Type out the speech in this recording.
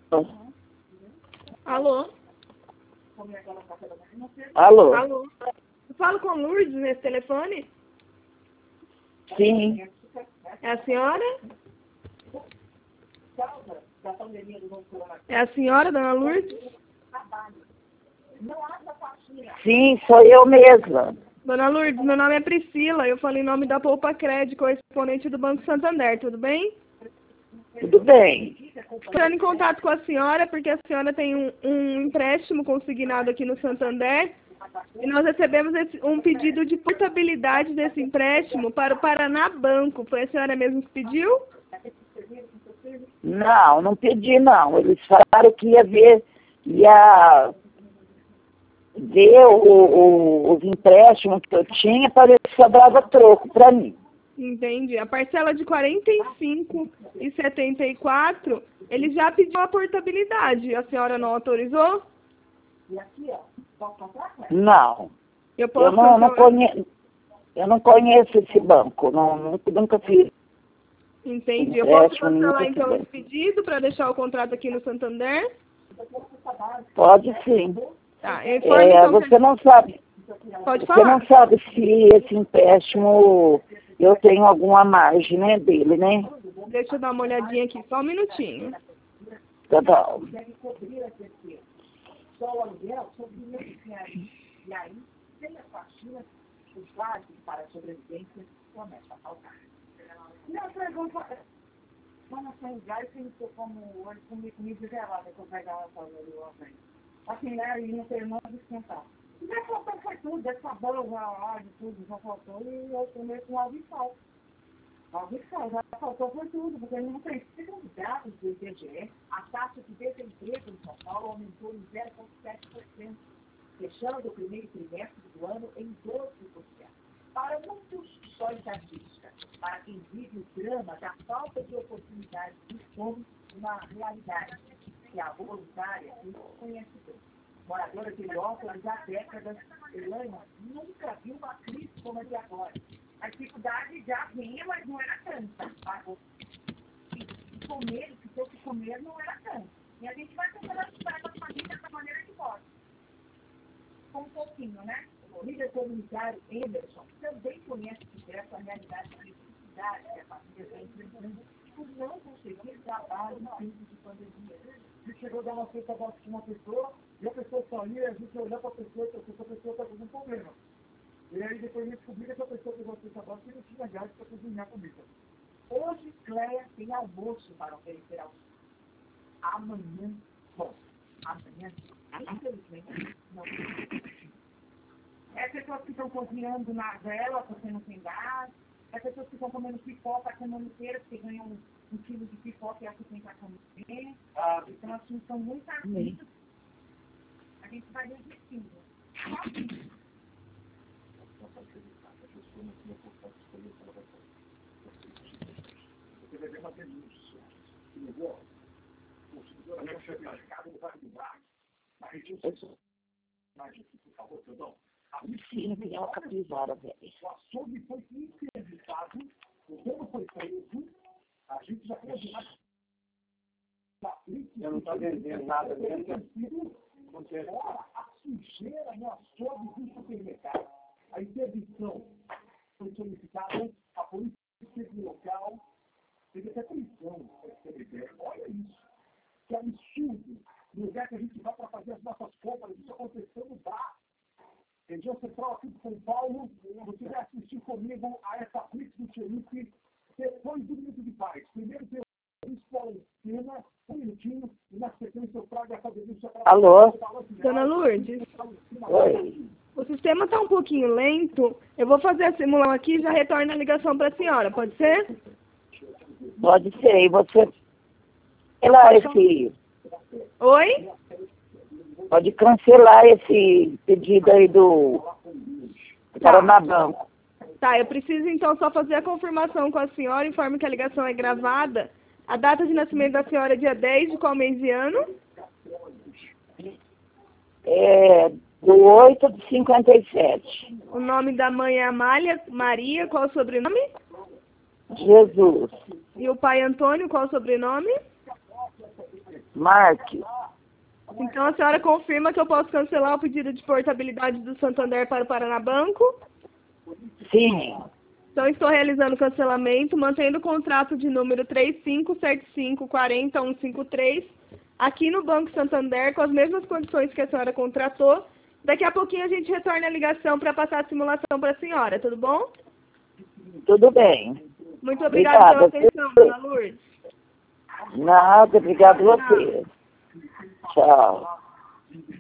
Alô? Alô? Alô? Eu falo com Lourdes nesse telefone? Sim. É a senhora? É a senhora, dona Lourdes? Sim, sou eu mesma. Dona Lourdes, meu nome é Priscila, eu falo em nome da Poupa Crédito, correspondente do Banco Santander, tudo bem? Tudo bem. Entrando em contato com a senhora, porque a senhora tem um empréstimo consignado aqui no Santander, e nós recebemos um pedido de portabilidade desse empréstimo para o Paraná Banco. Foi a senhora mesmo que pediu? Não pedi não. Eles falaram que ia ver os empréstimos que eu tinha para ver se sobrava troco para mim. Entendi. A parcela de R$ 45,74, ele já pediu a portabilidade. A senhora não autorizou? Não. Eu Eu posso eu não conheço esse banco. Nunca fiz Entendi. Eu posso empréstimo nenhum cancelar com esse então esse banco. pedido para deixar o contrato aqui no Santander? Pode sim. Tá. Eu informo então Você não sabe. Pode Você não falar. sabe se esse empréstimo eu tenho alguma margem, né, dele, né? Deixa eu dar uma olhadinha aqui, só um minutinho. Tá bom. Sim, tem uma capivara, velho. Eu não estou vendendo nada dentro. Alô? Dona Lourdes, Oi. o sistema está um pouquinho lento. Eu vou fazer a simulação aqui e já retorno a ligação para a senhora, pode ser? Pode ser. E você cancelar Oi? pode cancelar esse pedido aí do Paraná Banco. Tá, eu preciso então só fazer a confirmação com a senhora, informo que a ligação é gravada. A data de nascimento da senhora é dia 10 de qual mês e ano? Do 8 de 57. O nome da mãe é Amália Maria, qual o sobrenome? Jesus. E o pai Antônio, qual o sobrenome? Marque. Então a senhora confirma que eu posso cancelar o pedido de portabilidade do Santander para o Paraná Banco? Sim. Então estou realizando o cancelamento, mantendo o contrato de número 357540-153 aqui no Banco Santander, com as mesmas condições que a senhora contratou. Daqui a pouquinho a gente retorna a ligação para passar a simulação para a senhora, tudo bom? Tudo bem. Muito obrigada pela Obrigada. atenção, dona Lourdes. Nada, obrigado a você. Tchau.